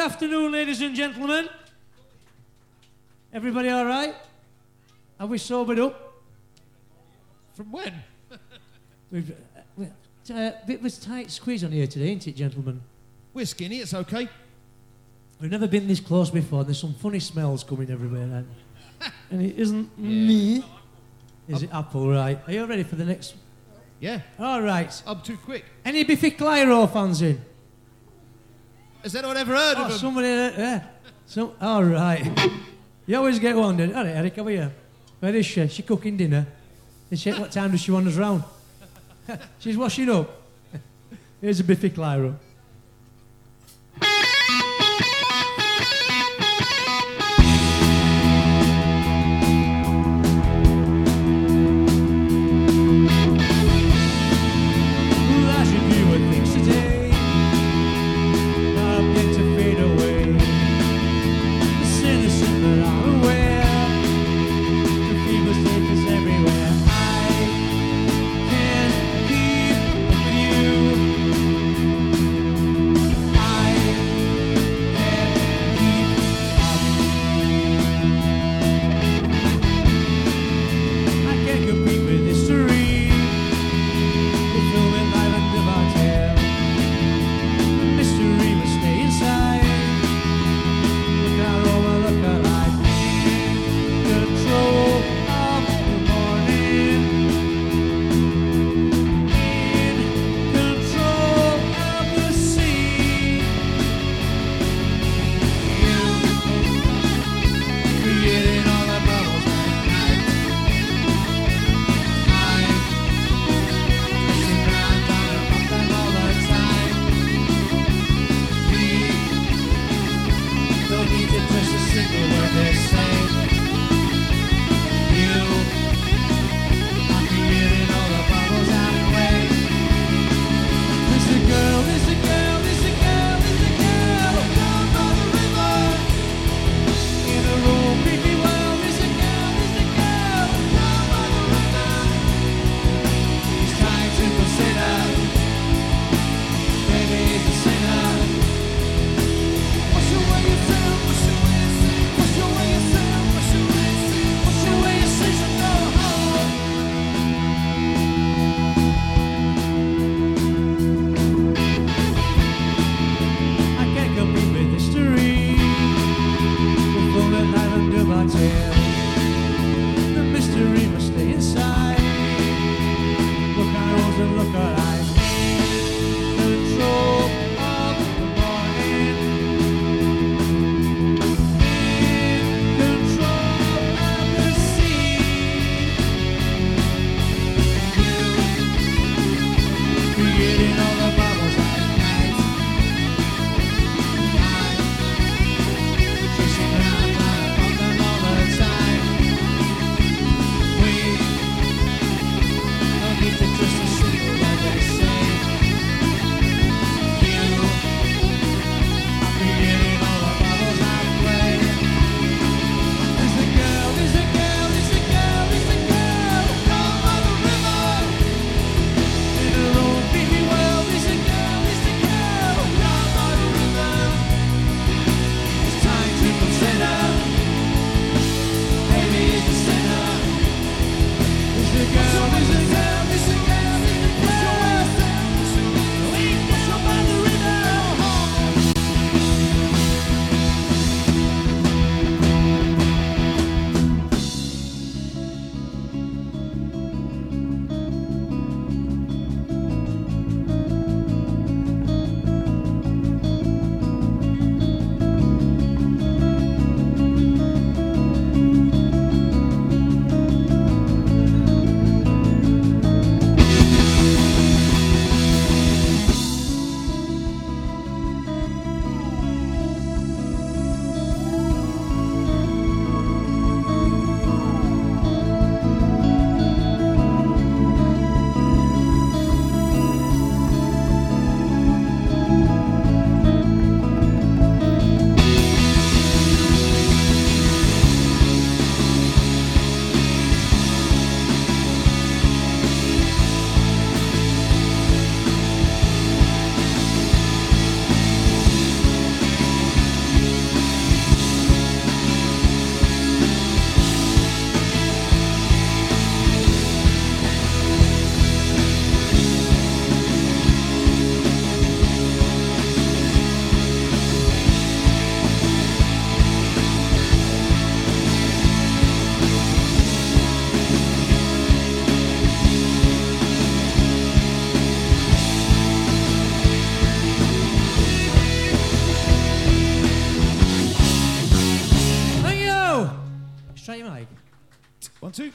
afternoon, ladies and gentlemen. Everybody all right? Have we sobered up? From when? We've bit of a tight squeeze on here today, ain't it, gentlemen? We're skinny, it's okay. We've never been this close before. There's some funny smells coming everywhere, and it isn't me. Is it apple, right? Are you ready for the next? Yeah. All right. I'm too quick. Any Biffy Clyro fans in? Has anyone ever heard of them? Somebody, yeah. All right. You always get one, then. All right, Eric, over here. Where is she? She cooking dinner. What time does she want us round? She's washing up. Here's a Biffy Clyro. 1, 2.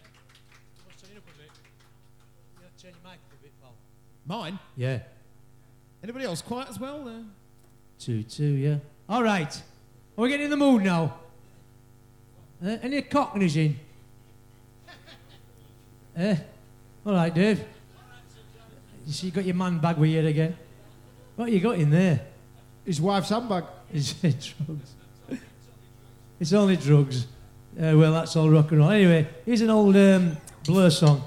Mine? Yeah. Anybody else quiet as well? 2, 2, yeah. All right. Are we getting in the mood now? Any cockneys in? All right, Dave. You see, you got your man bag with you again. What you got in there? His wife's handbag. Is it drugs? It's only drugs. Well, that's all rock and roll. Anyway, here's an old Blur song.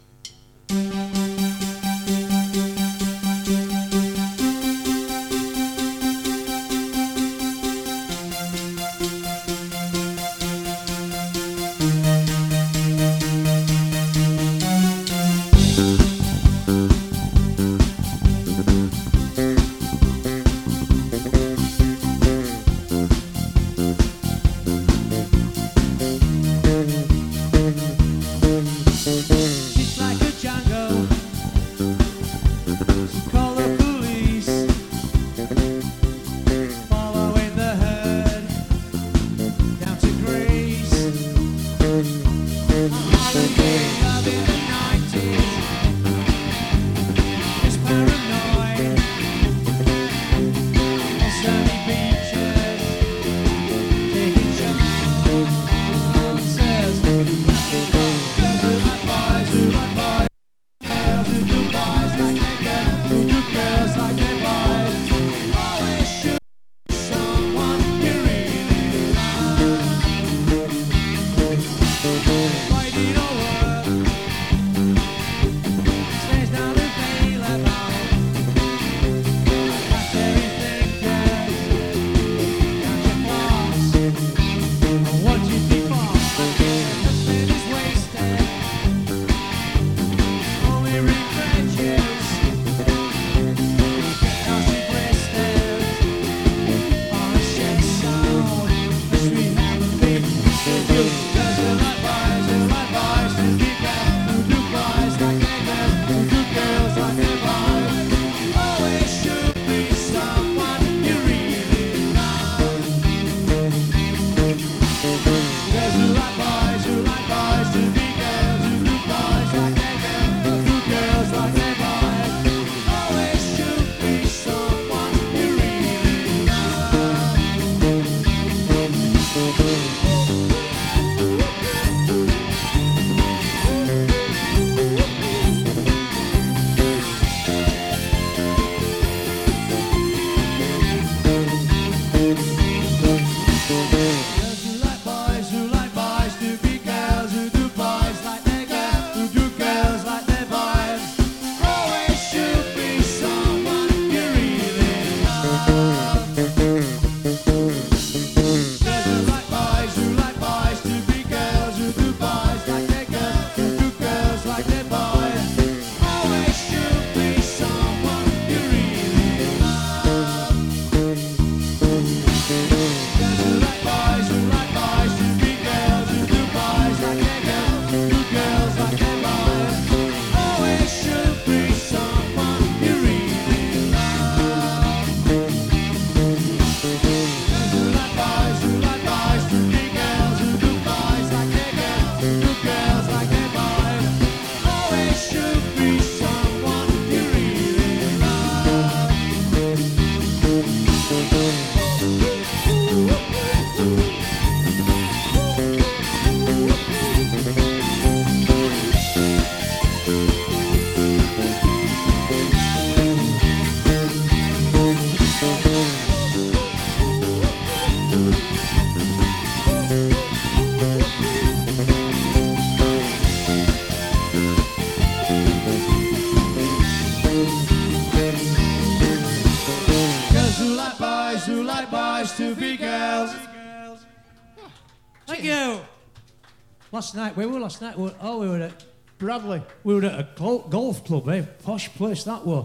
Last night, where were we last night? We were at Bradley. We were at a golf club, eh? Posh place that was.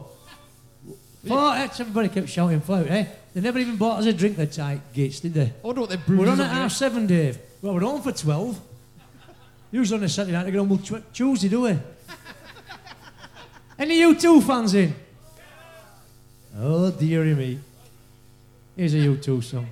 Everybody kept shouting flout, eh? They never even bought us a drink, the tight gates, did they? I wonder what they're brewing. We're on at 7:30, Dave. Well, we're on for 12. Usually on a Saturday night, they get on with Tuesday, do we? Any U2 fans in? Oh, dearie me. Here's a U2 song.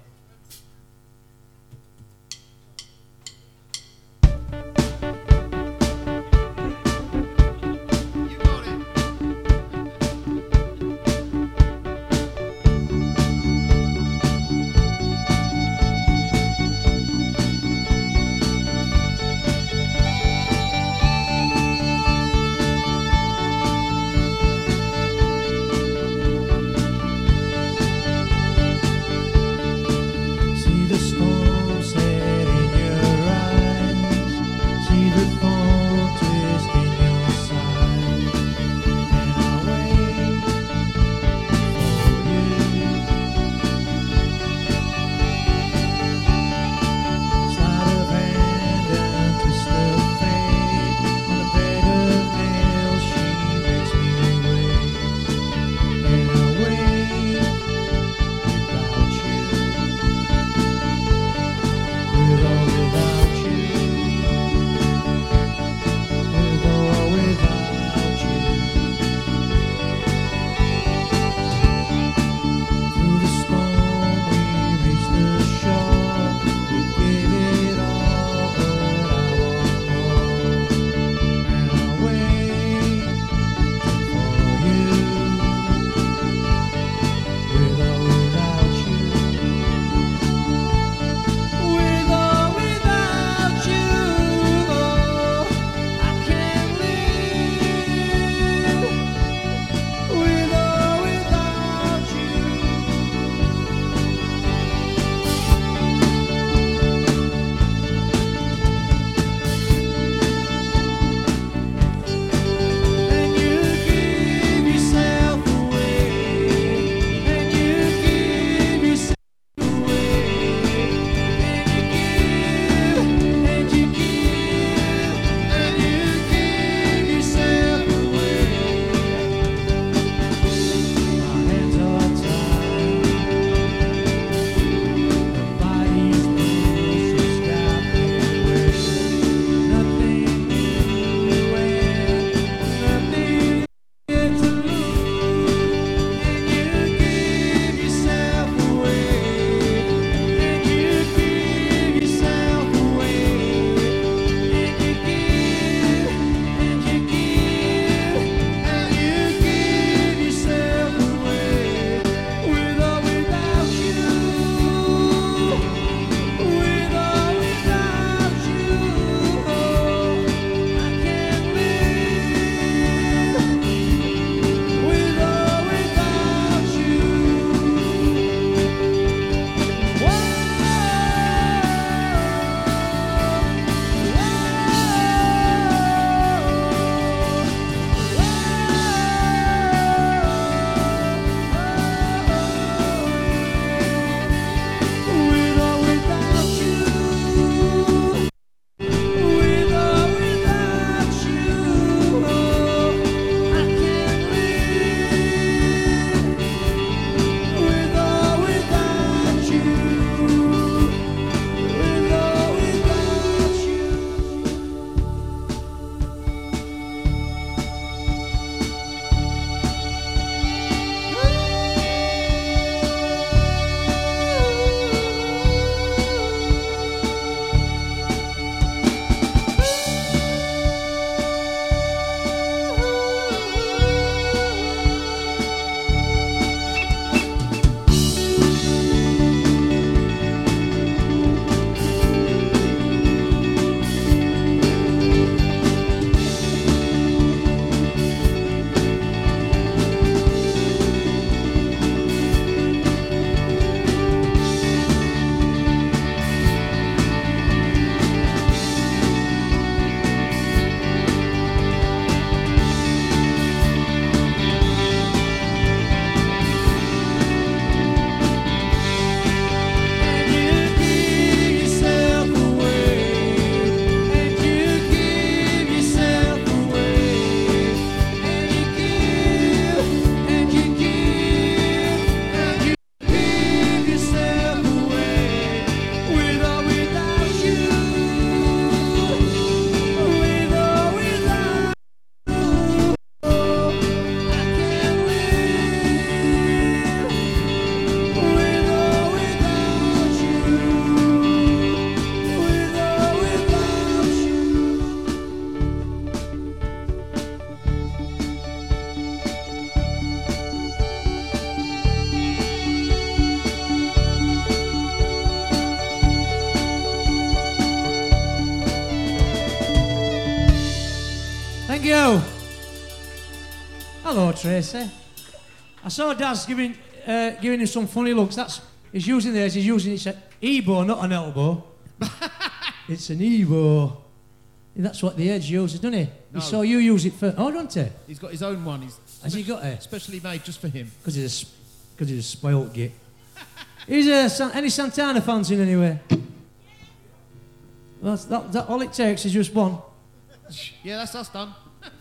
Hello, Tracy. I saw Daz giving him some funny looks. He's using theirs. He's using it's an Ebo, not an elbow. It's an Ebo. That's what the Edge uses, doesn't he? No. He saw you use it for. Oh, don't he? He's got his own one. Has he got it? Specially made just for him. Because he's a spoilt git. Is any Santana fans in anyway? Well, that all it takes is just one. Yeah, that's us done.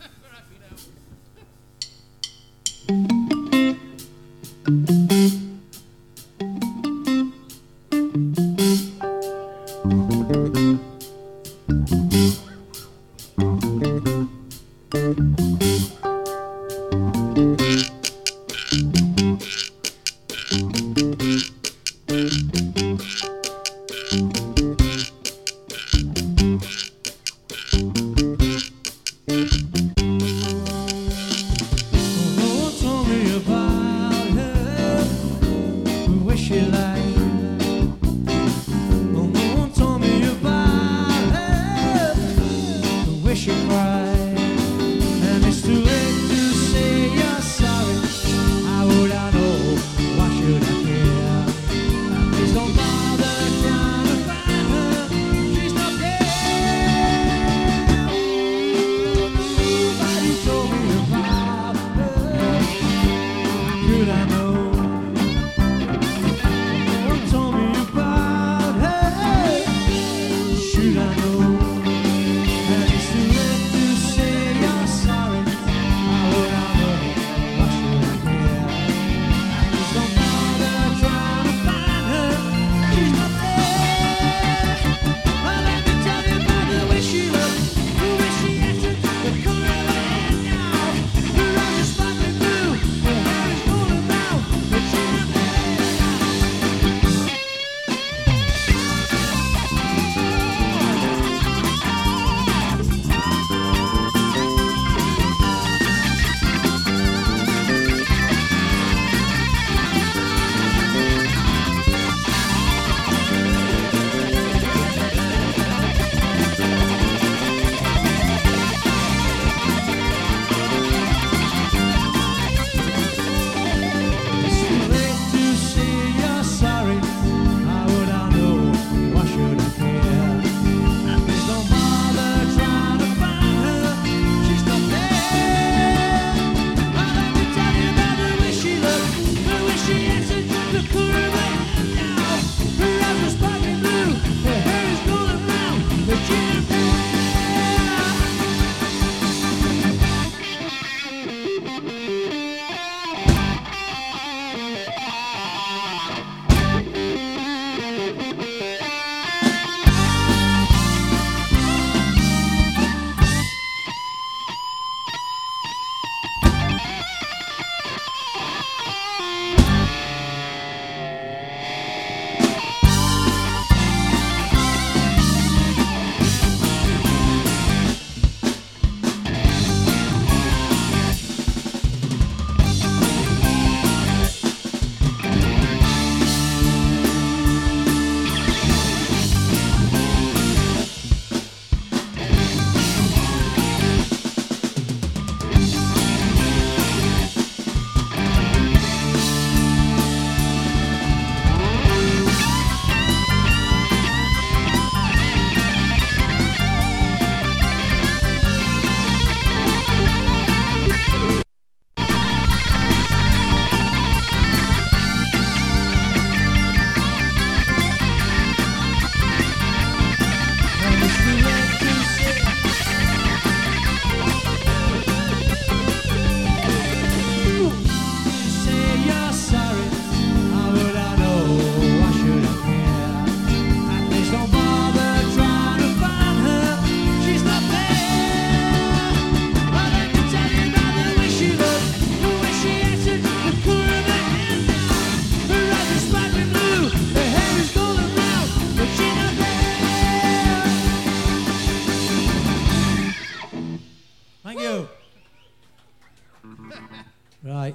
Right.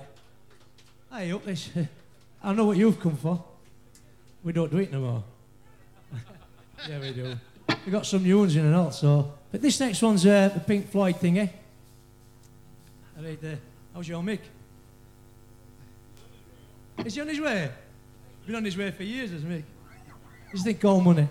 Hey, up this. I know what you've come for. We don't do it no more. Yeah, we do. We got some new ones in and all, so. But this next one's the Pink Floyd thingy. I read How's your Mick? Is he on his way? Been on his way for years, has Mick? Does he think all money?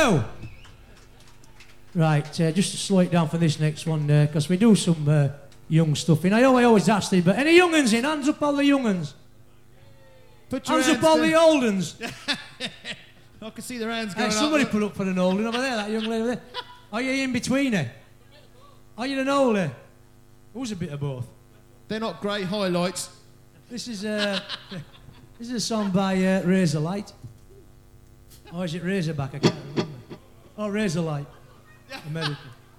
go. Right, just to slow it down for this next one, because we do some young stuff in. I always ask it, but any young uns in? Hands up all the young uns. Put your Hands up all down. the old uns. I can see their hands Hey, going somebody up. put up for an old one over there, that young lady over there. Are you in between her? Are you an older? Who's a bit of both? They're not great highlights. This is a song by Razorlight. Or is it Razorback? I can't remember. Oh, Razorlight. American.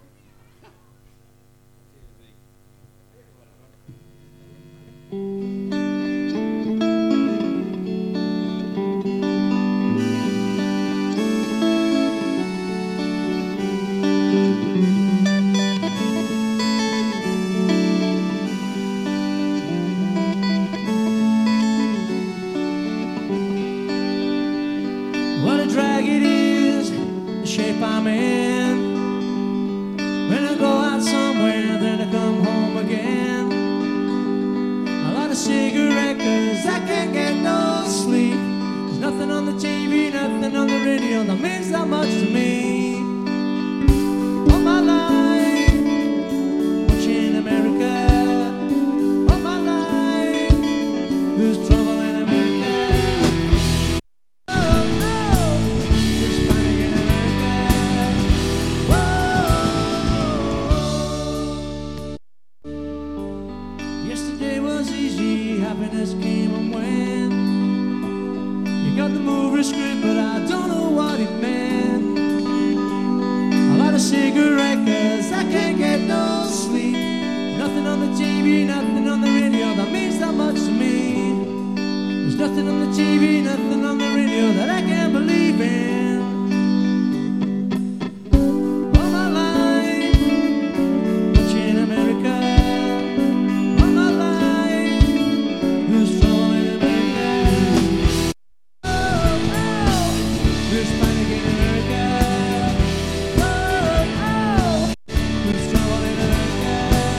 What a drag it is, the shape I'm in. When I go out somewhere, then I come home again. I light a cigarette cause I can't get no sleep. There's nothing on the TV, nothing on the radio that means that much to me. All my life, watching America. All my life, there's trouble in America. Yesterday was easy, happiness came and went. You got the movie script, but I don't know what it meant. I light a cigarette cause I can't get no sleep. Nothing on the TV, nothing on the radio that means that much to me. There's nothing on the TV, nothing on the radio that I can't believe in. All my life, watching America. All my life, there's trouble in America. Oh, oh, there's panic in America. Oh, oh, there's trouble in America.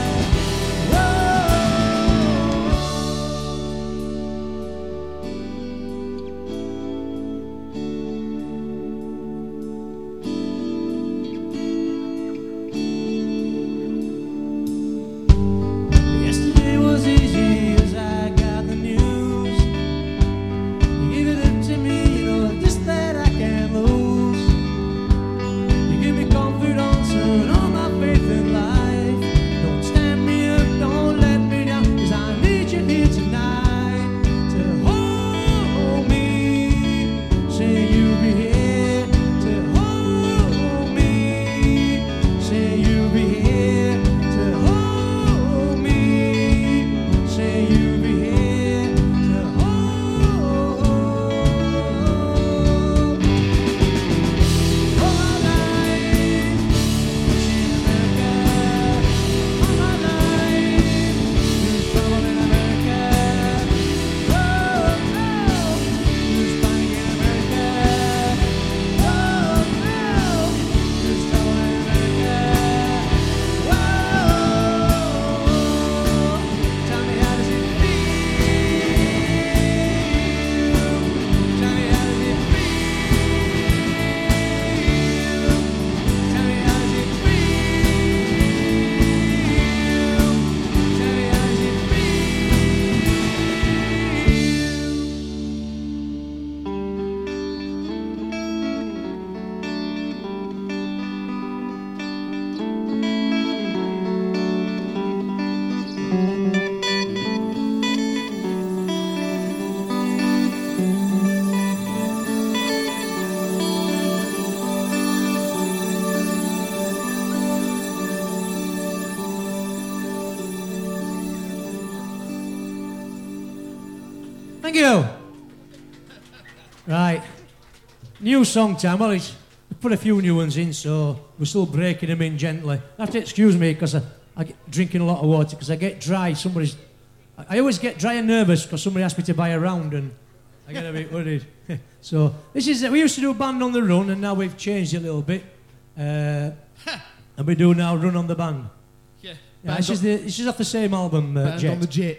Yesterday was easy as I got the news. You gave it up to me, you know, just that I can't lose. You give me confidence and all my faith in life. Don't stand me up, don't let me down, cause I need you here tonight to hold me. Say you'll be here to hold me. Say you'll be here to hold me. Say you'll be here to hold. All my life, watching America. All my life, there's trouble in America. Oh, oh, there's panic in America. Oh, oh, there's trouble in America. Whoa, tell me how does it feel? Tell me how does it feel? Tell me how does it feel? Tell me how does it Thank you. Right. New song time. Well, we put a few new ones in, so we're still breaking them in gently. You have to excuse me because I get drinking a lot of water because I get dry. I always get dry and nervous because somebody asked me to buy a round and I get a bit worried. So this is we used to do Band on the Run and now we've changed it a little bit. And we do now Run on the Band. Yeah. Yeah, this is off the same album, Band Jet. on the Jet.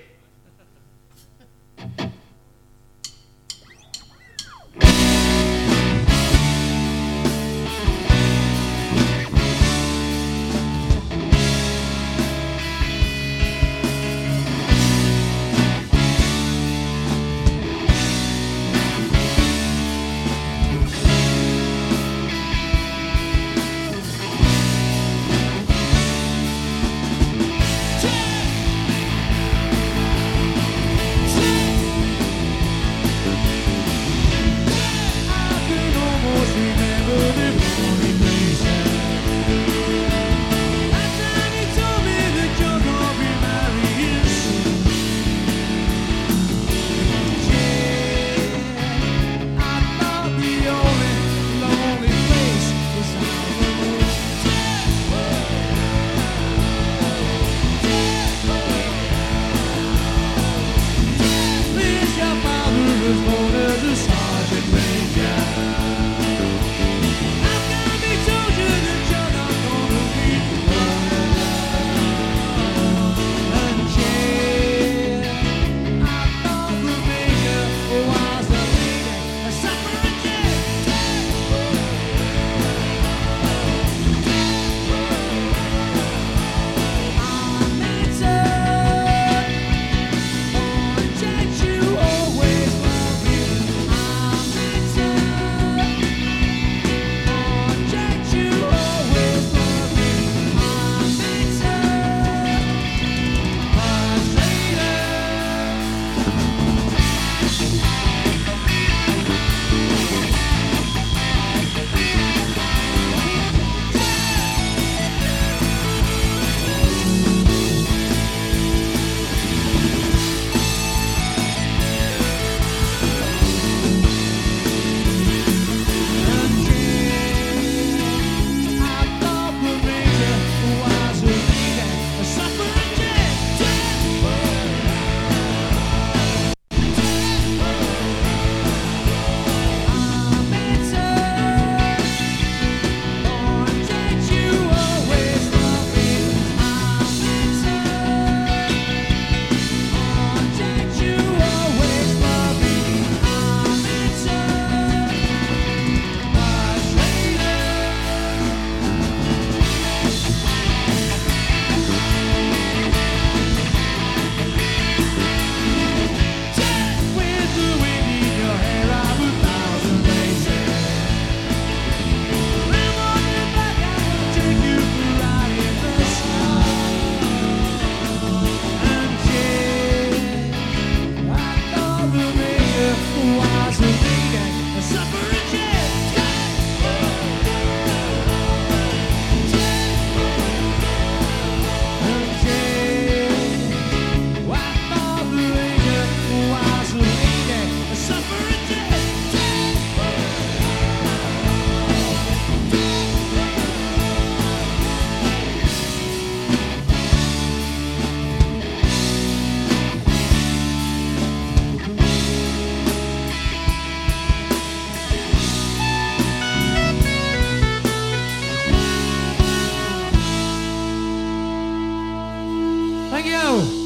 Thank you.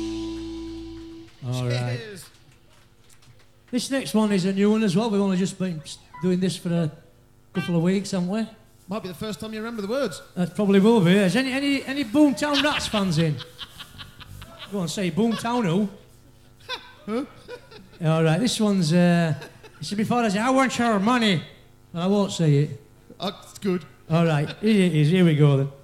All right. Cheers. This next one is a new one as well. We've only just been doing this for a couple of weeks, haven't we? Might be the first time you remember the words. That probably will be. Is any Boomtown Rats fans in? Go on, say Boomtown who? Huh? All right, this one's. This is before I say, I want your money. Well, I won't say it. It's good. All right, here it is. Here we go then.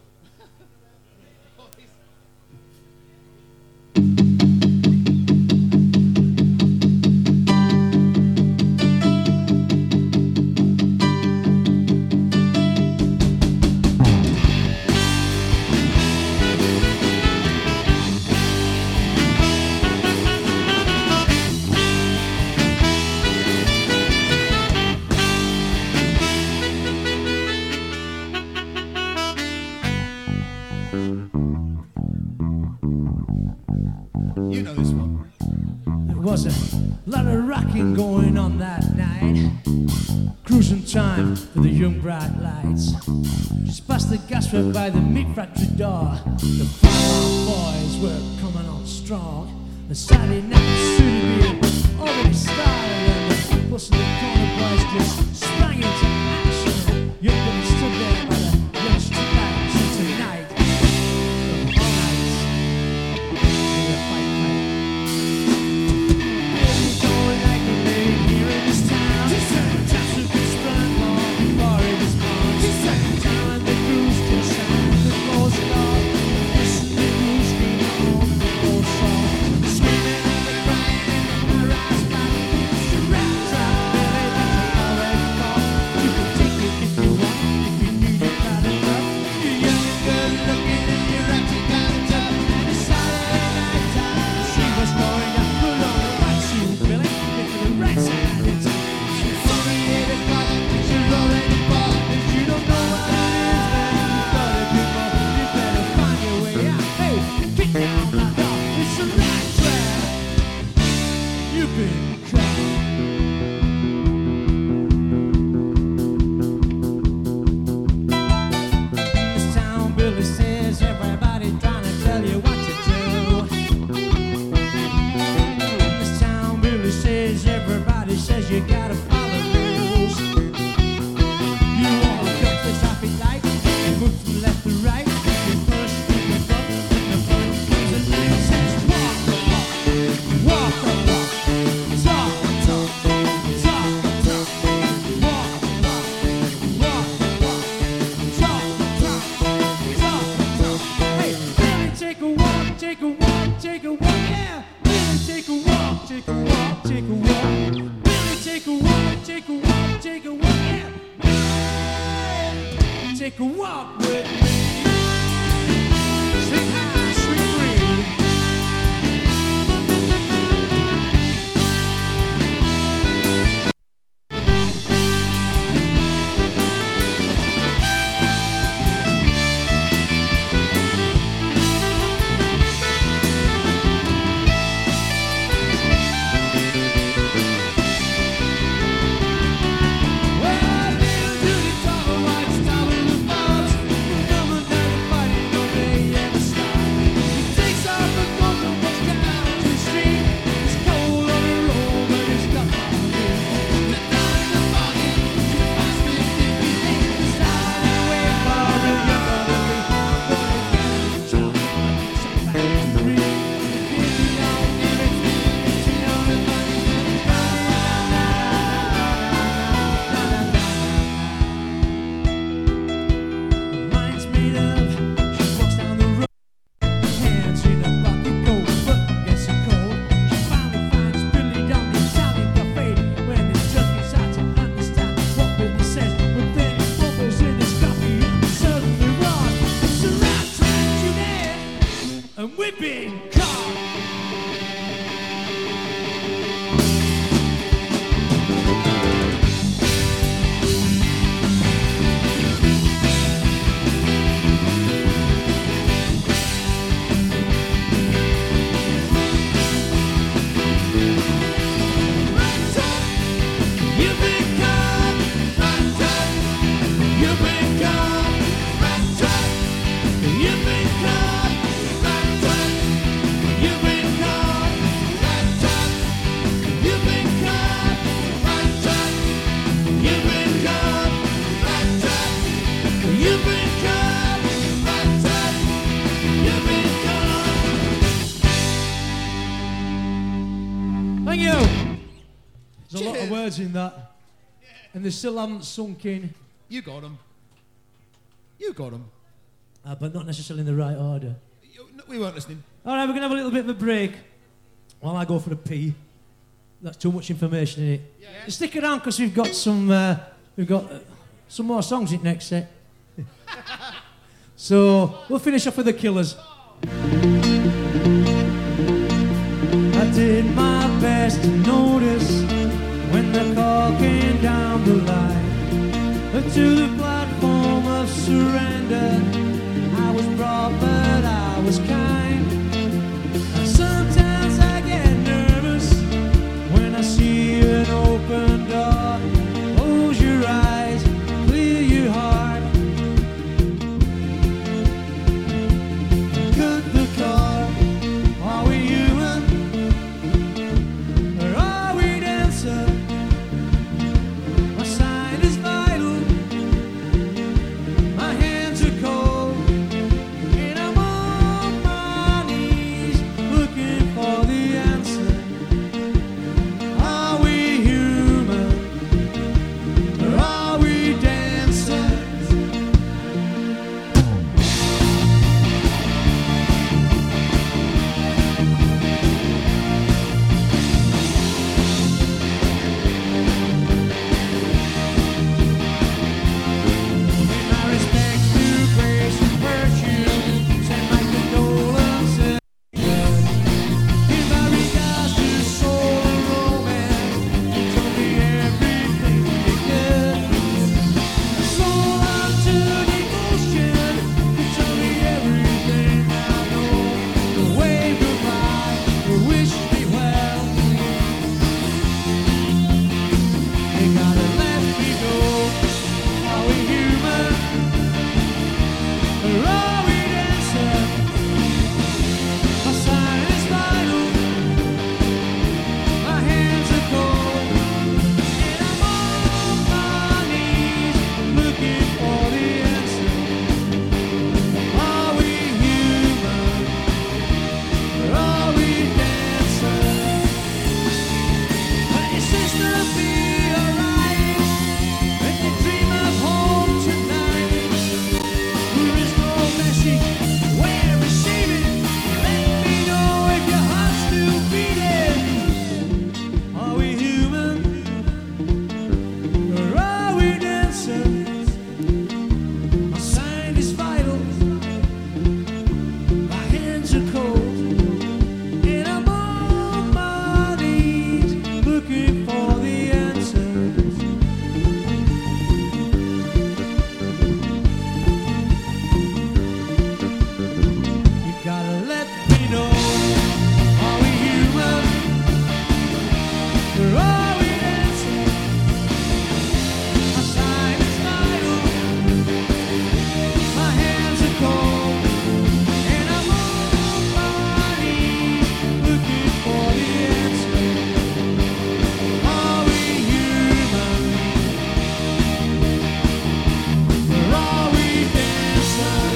You know this one. There was a lot of rocking going on that night. Cruising time for the young bright lights. Just past the gas work by the meat factory door. The five boys were coming on strong. The Saturday night studio already started, and the bus in the corner boys just sprang into action. Young Billy stood there by the young street lights, and tonight, all night, we were fight. Going like a lady here in this town. Just to be spun more before it was born. Time the cruise to shine, the clothes off. Listen to the cruise scream on the whole song. Screaming and the crying and my rise back. Surround, drop, belly, that's what I always call. You can take it if you want, if you need it bad enough. You're young and good looking and you're acting kind of tough. And it's Saturday night time. She was going up, put on the right shoe, Billy. Get to the right side of town. It's only 8 o'clock, but you're already bought. If you don't know what it is, then you gotta do more. You better find your way out. Hey, get down the door. It's a right track. You've been caught. This town, Billy says, everybody trying to tell you what to do. This town, Billy says, everybody says you gotta follow rules. You walk up the traffic light, you move from left to right, you push through the bump, and the front comes at night and says, walk the walk, walk the walk, talk the talk, talk the talk, walk the walk, walk the walk, talk the talk, talk the talk. Hey, Billy, take a walk, take a walk, take a walk, yeah. Billy, take a walk, take a walk, take a walk. Billy, take a walk, take a walk, take a walk, yeah. Billy, take a walk with me. Sing high, sweet green. Well, Billy, do the tall white star with the balls. You know Thank you. There's a lot of Cheers. words in that, and they still haven't sunk in, You got them. You got them. but not necessarily in the right order. We weren't listening. All right, we're going to have a little bit of a break while I go for a pee. That's too much information in it. Yeah. Stick around because we've got some some more songs in next set. So we'll finish off with the Killers. I did my best to notice when the call came down the line to the platform of surrender. I was brought, but I was kind. And sometimes I get nervous when I see an open door. Close your eyes, clear your heart. Cut the cord. Are we human? Or are we dancer? My sign is vital. My hands are cold. And I'm on my knees looking for the answer. Are we human? Or are we dancers? My respects to grace and virtue. Send my condolences. Give my regards to soul and romance. You told me everything you could. Soul unto devotion. You told me everything I know. The way goodbye, you wish me well. You gotta let me go. Are we human? Or are we dancing? My sign is vital. My hands are cold. And I'm on my knees looking for the answer. Are we human? Or are we dancing? Let your sister be alright. When you dream of home tonight, there is no message where receive it. Let me know if your heart's still beating. Are we human? Or are we dancing? My sign is vital. My hands are cold. And I'm on my knees looking for the answers. You gotta let me know. Are we human? Or are we dancing? My sign is vital. My hands are cold. And I'm on my knees looking for the answer. Are we human? Or are we dancing?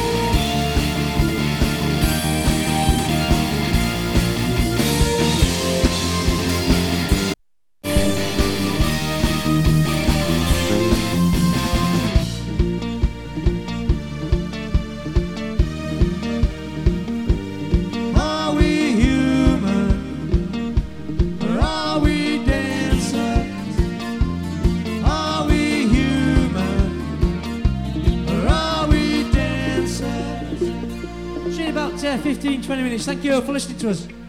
Are we human? Or are we dancers? Are we human? Or are we dancers? See you in about 15, 20 minutes. Thank you for listening to us.